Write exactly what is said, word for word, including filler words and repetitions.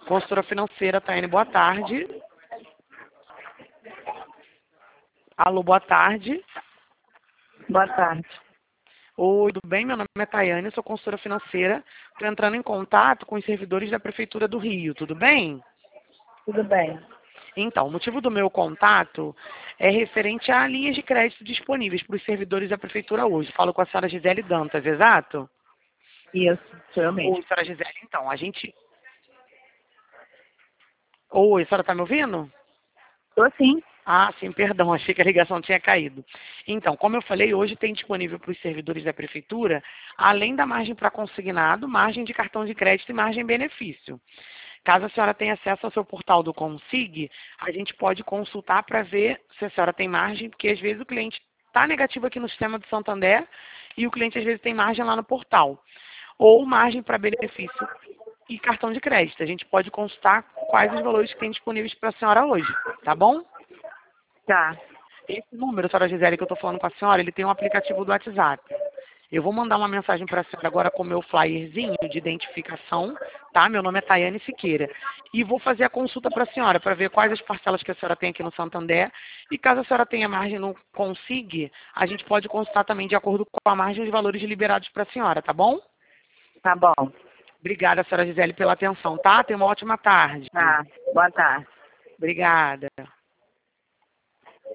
Consultora financeira, Taiane, boa tarde. Alô, boa tarde. Boa tarde. Oi, tudo bem? Meu nome é Taiane, sou consultora financeira. Estou entrando em contato com os servidores da Prefeitura do Rio, tudo bem? Tudo bem. Então, o motivo do meu contato é referente a linhas de crédito disponíveis para os servidores da Prefeitura hoje. Falo com a senhora Gisele Dantas, exato? Isso, sou eu mesmo. Oi, senhora Gisele, então, a gente... Oi, a senhora está me ouvindo? Estou sim. Ah, sim, perdão, achei que a ligação tinha caído. Então, como eu falei, hoje tem disponível para os servidores da Prefeitura, além da margem para consignado, margem de cartão de crédito e margem benefício. Caso a senhora tenha acesso ao seu portal do Consig, a gente pode consultar para ver se a senhora tem margem, porque às vezes o cliente está negativo aqui no sistema do Santander e o cliente às vezes tem margem lá no portal. Ou margem para benefício e cartão de crédito. A gente pode consultar quais os valores que tem disponíveis para a senhora hoje, tá bom? Tá. Esse número, senhora Gisele, que eu estou falando com a senhora, ele tem um aplicativo do WhatsApp. Eu vou mandar uma mensagem para a senhora agora com o meu flyerzinho de identificação, tá? Meu nome é Taiane Siqueira. E vou fazer a consulta para a senhora, para ver quais as parcelas que a senhora tem aqui no Santander. E caso a senhora tenha margem no Consig, a gente pode consultar também de acordo com a margem os valores liberados para a senhora, tá bom? Tá bom. Obrigada, senhora Gisele, pela atenção, tá? Tenha uma ótima tarde. Tá. Boa tarde. Obrigada.